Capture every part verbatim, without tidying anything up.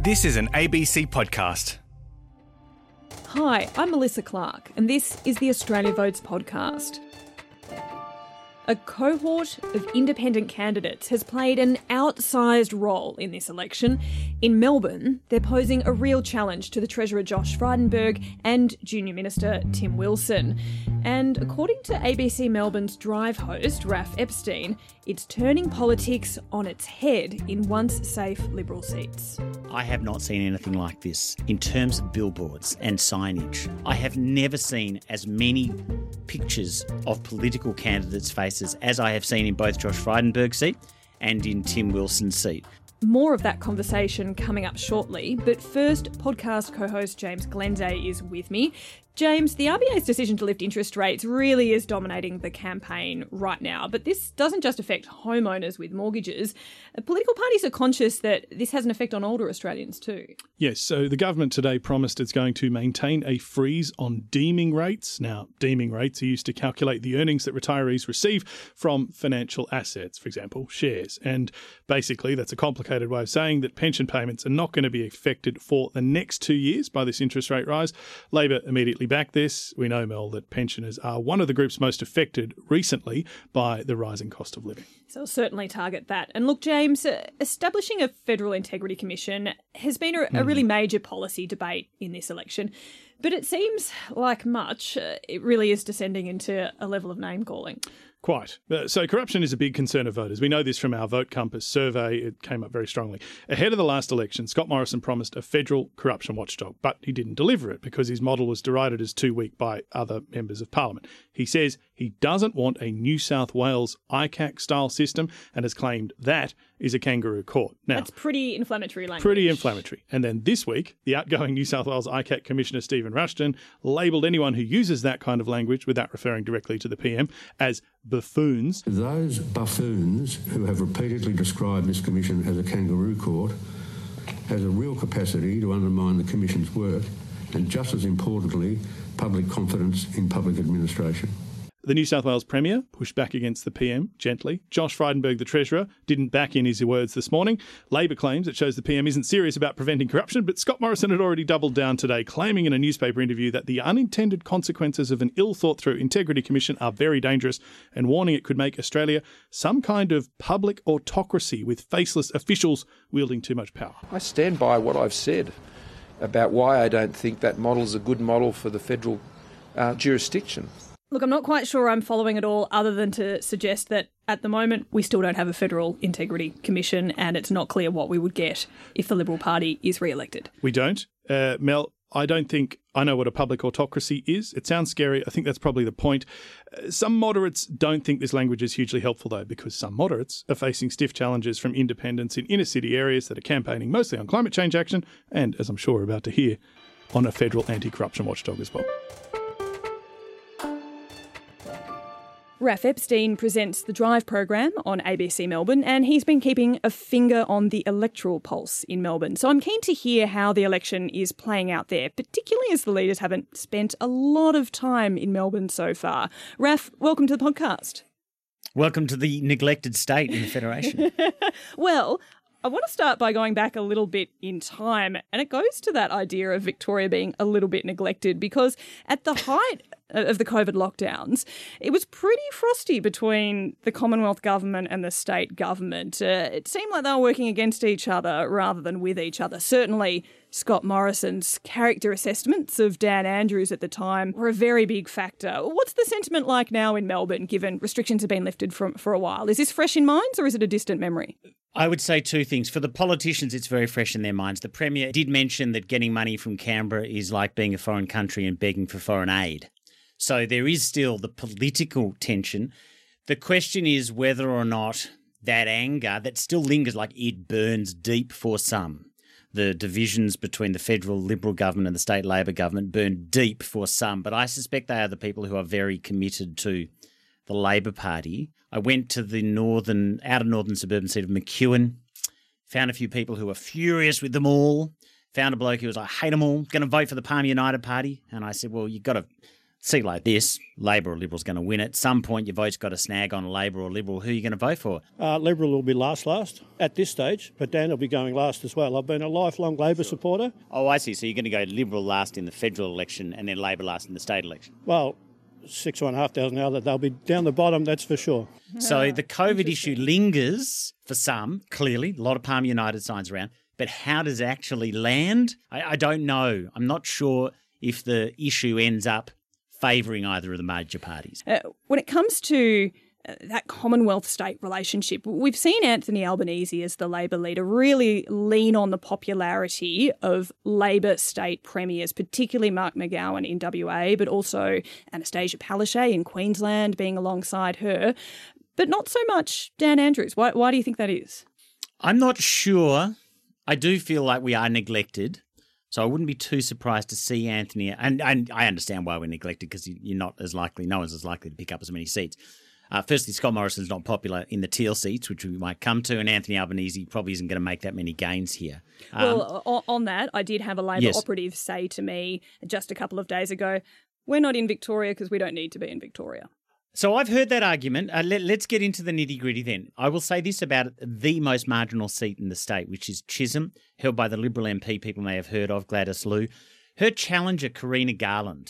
This is an A B C podcast. Hi, I'm Melissa Clark, and this is the Australia Votes podcast. A cohort of independent candidates has played an outsized role in this election. In Melbourne, they're posing a real challenge to the Treasurer Josh Frydenberg and Junior Minister Tim Wilson. And according to A B C Melbourne's Drive host, Raph Epstein, it's turning politics on its head in once safe Liberal seats. I have not seen anything like this in terms of billboards and signage. I have never seen as many pictures of political candidates' faces as I have seen in both Josh Frydenberg's seat and in Tim Wilson's seat. More of that conversation coming up shortly, but first, podcast co-host James Glenday is with me. James, the R B A's decision to lift interest rates really is dominating the campaign right now, but this doesn't just affect homeowners with mortgages. Political parties are conscious that this has an effect on older Australians too. Yes, so the government today promised it's going to maintain a freeze on deeming rates. Now, deeming rates are used to calculate the earnings that retirees receive from financial assets, for example, shares. And basically, that's a complicated way of saying that pension payments are not going to be affected for the next two years by this interest rate rise. Labor immediately back this. We know, Mel, that pensioners are one of the groups most affected recently by the rising cost of living. So I'll certainly target that. And look, James, uh, establishing a Federal Integrity Commission has been a, a really major policy debate in this election. But it seems like much, uh, it really is descending into a level of name-calling. Quite. Uh, so corruption is a big concern of voters. We know this from our Vote Compass survey. It came up very strongly. Ahead of the last election, Scott Morrison promised a federal corruption watchdog, but he didn't deliver it because his model was derided as too weak by other members of parliament. He says he doesn't want a New South Wales I C A C-style system and has claimed that is a kangaroo court. Now, that's pretty inflammatory language. Pretty inflammatory. And then this week, the outgoing New South Wales I C A C Commissioner Stephen Rushton labelled anyone who uses that kind of language, without referring directly to the P M, as buffoons. Those buffoons who have repeatedly described this commission as a kangaroo court has a real capacity to undermine the commission's work and, just as importantly, public confidence in public administration. The New South Wales Premier pushed back against the P M gently. Josh Frydenberg, the Treasurer, didn't back in his words this morning. Labor claims it shows the P M isn't serious about preventing corruption, but Scott Morrison had already doubled down today, claiming in a newspaper interview that the unintended consequences of an ill-thought-through Integrity Commission are very dangerous, and warning it could make Australia some kind of public autocracy with faceless officials wielding too much power. I stand by what I've said about why I don't think that model is a good model for the federal uh, jurisdiction. Look, I'm not quite sure I'm following it all, other than to suggest that at the moment we still don't have a Federal Integrity Commission, and it's not clear what we would get if the Liberal Party is re-elected. We don't. Uh, Mel, I don't think I know what a public autocracy is. It sounds scary. I think that's probably the point. Uh, some moderates don't think this language is hugely helpful, though, because some moderates are facing stiff challenges from independents in inner city areas that are campaigning mostly on climate change action and, as I'm sure we're about to hear, on a federal anti-corruption watchdog as well. Raph Epstein presents the Drive program on A B C Melbourne, and he's been keeping a finger on the electoral pulse in Melbourne. So I'm keen to hear how the election is playing out there, particularly as the leaders haven't spent a lot of time in Melbourne so far. Raph, welcome to the podcast. Welcome to the neglected state in the Federation. Well, I want to start by going back a little bit in time, and it goes to that idea of Victoria being a little bit neglected, because at the height of the COVID lockdowns, it was pretty frosty between the Commonwealth government and the state government. Uh, it seemed like they were working against each other rather than with each other. Certainly, Scott Morrison's character assessments of Dan Andrews at the time were a very big factor. What's the sentiment like now in Melbourne, given restrictions have been lifted from, for a while? Is this fresh in minds, or is it a distant memory? I would say two things. For the politicians, it's very fresh in their minds. The Premier did mention that getting money from Canberra is like being a foreign country and begging for foreign aid. So there is still the political tension. The question is whether or not that anger that still lingers, like it burns deep for some. The divisions between the federal Liberal government and the state Labor government burn deep for some, but I suspect they are the people who are very committed to the Labor Party. I went to the northern, outer northern suburban seat of McEwen, found a few people who were furious with them all, found a bloke who was like, I hate them all, going to vote for the Palm United Party. And I said, well, you've got to seat like this, Labor or Liberal's going to win it. At some point, your vote's got to snag on Labor or Liberal. Who are you going to vote for? Uh, Liberal will be last last at this stage, but Dan will be going last as well. I've been a lifelong Labor supporter. Oh, I see. So you're going to go Liberal last in the federal election and then Labor last in the state election? Well, six and a half thousand now that they'll be down the bottom, that's for sure. So the COVID issue lingers for some, clearly. A lot of Palm United signs around. But how does it actually land? I, I don't know. I'm not sure if the issue ends up favouring either of the major parties. Uh, when it comes to uh, that Commonwealth-state relationship, we've seen Anthony Albanese as the Labor leader really lean on the popularity of Labor state premiers, particularly Mark McGowan in W A, but also Anastasia Palaszczuk in Queensland being alongside her, but not so much Dan Andrews. Why, why do you think that is? I'm not sure. I do feel like we are neglected. So I wouldn't be too surprised to see Anthony, and, and I understand why we're neglected because you're not as likely, no one's as likely to pick up as many seats. Uh, firstly, Scott Morrison's not popular in the teal seats, which we might come to, and Anthony Albanese probably isn't going to make that many gains here. Um, well, on, on that, I did have a Labor yes. operative say to me just a couple of days ago, we're not in Victoria because we don't need to be in Victoria. So I've heard that argument. Uh, let, let's get into the nitty-gritty then. I will say this about the most marginal seat in the state, which is Chisholm, held by the Liberal M P people may have heard of, Gladys Liu. Her challenger, Karina Garland,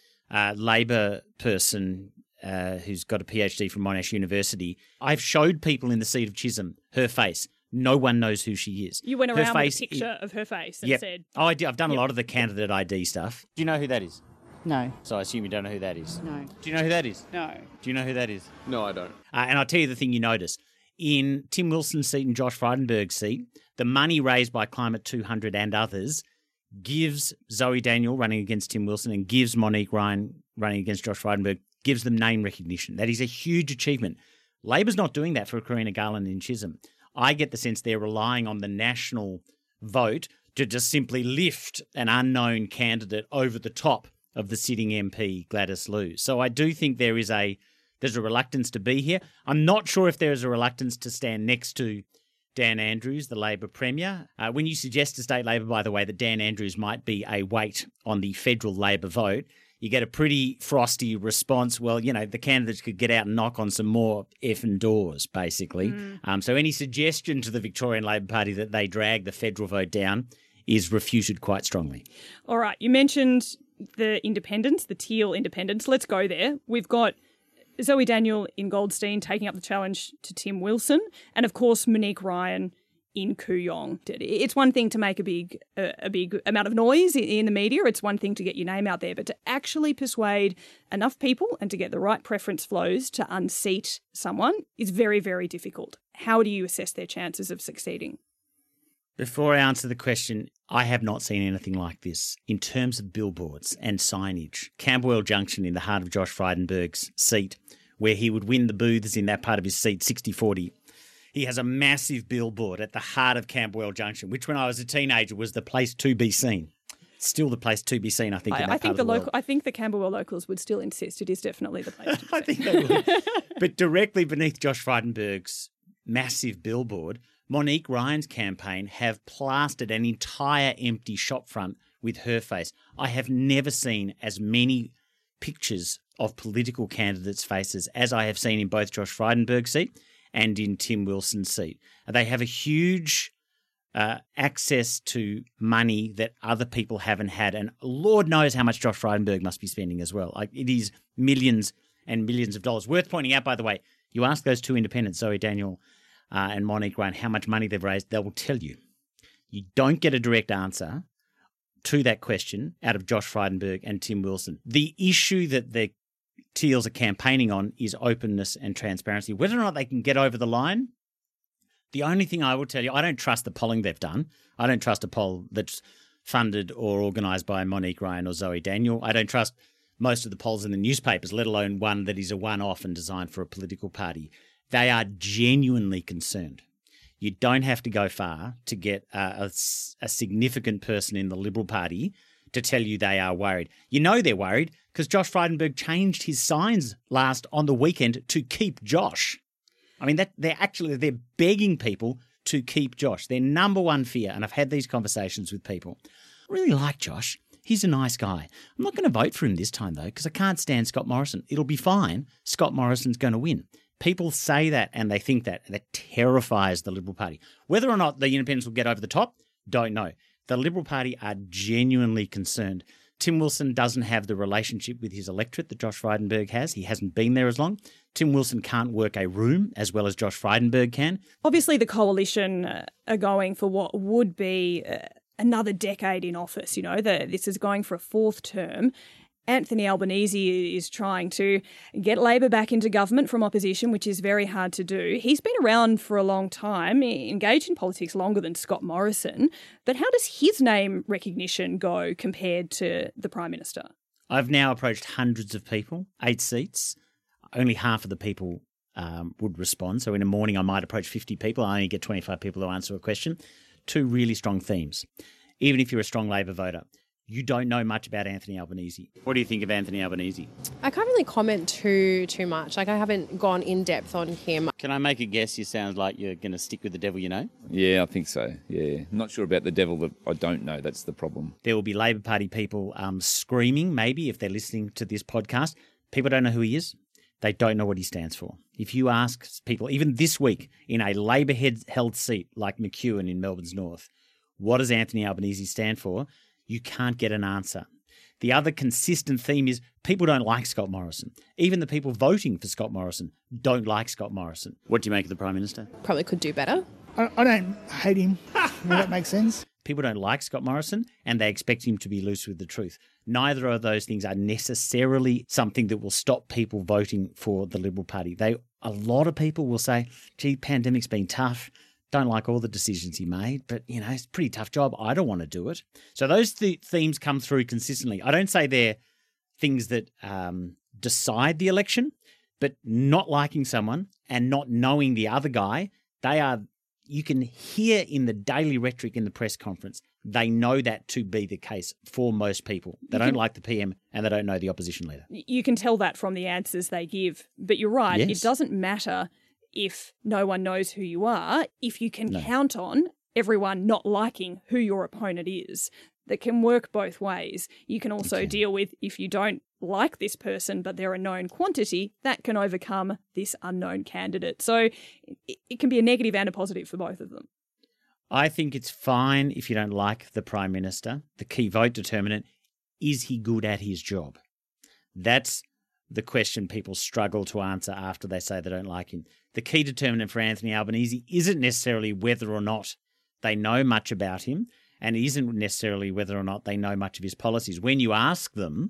a Labor person uh, who's got a PhD from Monash University, I've showed people in the seat of Chisholm her face. No one knows who she is. You went her around face, with a picture of her face and yep. said... Oh, I did. I've done yep. a lot of the candidate I D stuff. Do you know who that is? No. So I assume you don't know who that is? No. Do you know who that is? No. Do you know who that is? No, I don't. Uh, and I'll tell you the thing you notice. In Tim Wilson's seat and Josh Frydenberg's seat, the money raised by Climate two hundred and others gives Zoe Daniel running against Tim Wilson and gives Monique Ryan running against Josh Frydenberg, gives them name recognition. That is a huge achievement. Labor's not doing that for Karina Garland in Chisholm. I get the sense they're relying on the national vote to just simply lift an unknown candidate over the top of the sitting M P, Gladys Liu. So I do think there is a there's a reluctance to be here. I'm not sure if there is a reluctance to stand next to Dan Andrews, the Labor Premier. Uh, when you suggest to State Labor, by the way, that Dan Andrews might be a weight on the federal Labor vote, you get a pretty frosty response. Well, you know, the candidates could get out and knock on some more effing doors, basically. Mm. Um, so any suggestion to the Victorian Labor Party that they drag the federal vote down is refuted quite strongly. All right, you mentioned the independents, the teal independents. Let's go there. We've got Zoe Daniel in Goldstein taking up the challenge to Tim Wilson, and of course Monique Ryan in Kooyong. It's one thing to make a big uh, a big amount of noise in the media. It's one thing to get your name out there, but to actually persuade enough people and to get the right preference flows to unseat someone is very, very difficult. How do you assess their chances of succeeding? Before I answer the question, I have not seen anything like this in terms of billboards and signage. Camberwell Junction in the heart of Josh Frydenberg's seat, where he would win the booths in that part of his seat sixty forty. He has a massive billboard at the heart of Camberwell Junction, which when I was a teenager was the place to be seen. Still the place to be seen, I think, in that I, I think part the of the local, world. I think the Camberwell locals would still insist it is definitely the place to be seen. I think they would. But directly beneath Josh Frydenberg's massive billboard, Monique Ryan's campaign have plastered an entire empty shop front with her face. I have never seen as many pictures of political candidates' faces as I have seen in both Josh Frydenberg's seat and in Tim Wilson's seat. They have a huge uh, access to money that other people haven't had, and Lord knows how much Josh Frydenberg must be spending as well. Like, it is millions and millions of dollars. Worth pointing out, by the way, you ask those two independents, Zoe Daniel Uh, and Monique Ryan, how much money they've raised, they will tell you. You don't get a direct answer to that question out of Josh Frydenberg and Tim Wilson. The issue that the Teals are campaigning on is openness and transparency. Whether or not they can get over the line, the only thing I will tell you, I don't trust the polling they've done. I don't trust a poll that's funded or organised by Monique Ryan or Zoe Daniel. I don't trust most of the polls in the newspapers, let alone one that is a one-off and designed for a political party. They are genuinely concerned. You don't have to go far to get a, a, a significant person in the Liberal Party to tell you they are worried. You know they're worried because Josh Frydenberg changed his signs last on the weekend to keep Josh. I mean, that they're actually they're begging people to keep Josh. Their number one fear, and I've had these conversations with people. I really like Josh. He's a nice guy. I'm not going to vote for him this time, though, because I can't stand Scott Morrison. It'll be fine. Scott Morrison's going to win. People say that and they think that, and that terrifies the Liberal Party. Whether or not the independents will get over the top, don't know. The Liberal Party are genuinely concerned. Tim Wilson doesn't have the relationship with his electorate that Josh Frydenberg has. He hasn't been there as long. Tim Wilson can't work a room as well as Josh Frydenberg can. Obviously, the coalition uh, are going for what would be uh, another decade in office. You know, the, this is going for a fourth term. Anthony Albanese is trying to get Labor back into government from opposition, which is very hard to do. He's been around for a long time, engaged in politics longer than Scott Morrison. But how does his name recognition go compared to the Prime Minister? I've now approached hundreds of people, eight seats. Only half of the people um, would respond. So in a morning, I might approach fifty people. I only get twenty-five people to answer a question. Two really strong themes. Even if you're a strong Labor voter, you don't know much about Anthony Albanese. What do you think of Anthony Albanese? I can't really comment too too much. Like, I haven't gone in depth on him. Can I make a guess? You sound like you're going to stick with the devil you know? Yeah, I think so. Yeah. I'm not sure about the devil that I don't know. That's the problem. There will be Labor Party people um, screaming, maybe, if they're listening to this podcast. People don't know who he is. They don't know what he stands for. If you ask people, even this week, in a Labor-held seat like McEwen in Melbourne's North, what does Anthony Albanese stand for? You can't get an answer. The other consistent theme is people don't like Scott Morrison. Even the people voting for Scott Morrison don't like Scott Morrison. What do you make of the Prime Minister? Probably could do better. I, I don't hate him. If that makes sense. People don't like Scott Morrison and they expect him to be loose with the truth. Neither of those things are necessarily something that will stop people voting for the Liberal Party. They, a lot of people will say, gee, pandemic's been tough. Don't like all the decisions he made, but, you know, it's a pretty tough job. I don't want to do it. So those th- themes come through consistently. I don't say they're things that um, decide the election, but not liking someone and not knowing the other guy, they are, you can hear in the daily rhetoric in the press conference, they know that to be the case for most people. They don't like the P M and they don't know the opposition leader. You can tell that from the answers they give, but you're right. Yes. It doesn't matter if no one knows who you are, if you can No. count on everyone not liking who your opponent is. That can work both ways. You can also Okay. deal with, if you don't like this person but they're a known quantity, that can overcome this unknown candidate. So it, it can be a negative and a positive for both of them. I think it's fine if you don't like the Prime Minister. The key vote determinant, is he good at his job? That's the question people struggle to answer after they say they don't like him. The key determinant for Anthony Albanese isn't necessarily whether or not they know much about him, and it isn't necessarily whether or not they know much of his policies. When you ask them,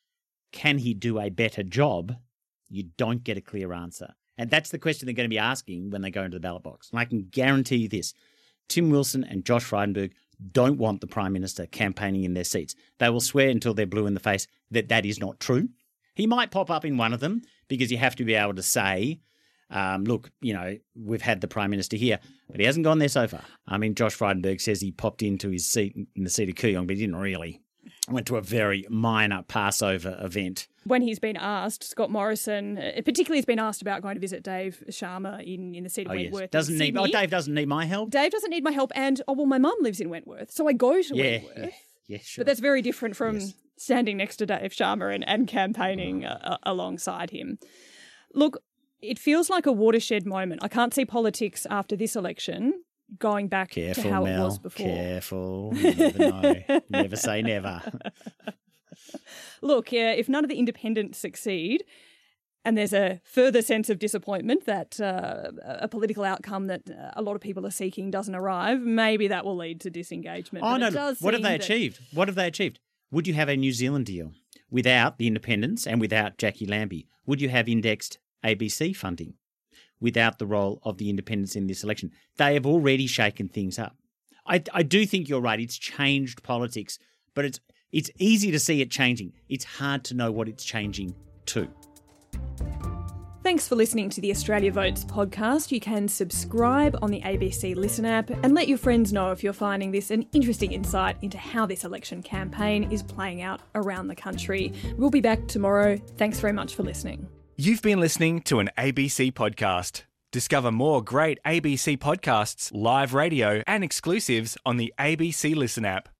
can he do a better job, you don't get a clear answer. And that's the question they're going to be asking when they go into the ballot box. And I can guarantee you this, Tim Wilson and Josh Frydenberg don't want the Prime Minister campaigning in their seats. They will swear until they're blue in the face that that is not true. He might pop up in one of them because you have to be able to say, um, look, you know, we've had the Prime Minister here, but he hasn't gone there so far. I mean, Josh Frydenberg says he popped into his seat in the seat of Kooyong, but he didn't really. Went to a very minor Passover event. When he's been asked, Scott Morrison, uh, particularly has been asked about going to visit Dave Sharma in, in the seat of Oh, Wentworth. yes. Doesn't in need, oh, Sydney. Dave doesn't need my help. Dave doesn't need my help, and, oh, well, my mum lives in Wentworth, so I go to Yeah, Wentworth. yeah, yeah, sure. But that's very different from Yes. standing next to Dave Sharma and, and campaigning uh, alongside him. Look, it feels like a watershed moment. I can't see politics after this election going back Careful, to how Mel. it was before. Careful. You never know. Never say never. Look, yeah, if none of the independents succeed, and there's a further sense of disappointment that uh, a political outcome that uh, a lot of people are seeking doesn't arrive, maybe that will lead to disengagement. Oh, But no. it does What have seem they that- achieved? What have they achieved? Would you have a New Zealand deal without the independents and without Jackie Lambie? Would you have indexed A B C funding without the role of the independents in this election? They have already shaken things up. I, I do think you're right. It's changed politics, but it's it's easy to see it changing. It's hard to know what it's changing to. Thanks for listening to the Australia Votes podcast. You can subscribe on the A B C Listen app and let your friends know if you're finding this an interesting insight into how this election campaign is playing out around the country. We'll be back tomorrow. Thanks very much for listening. You've been listening to an A B C podcast. Discover more great A B C podcasts, live radio, and exclusives on the A B C Listen app.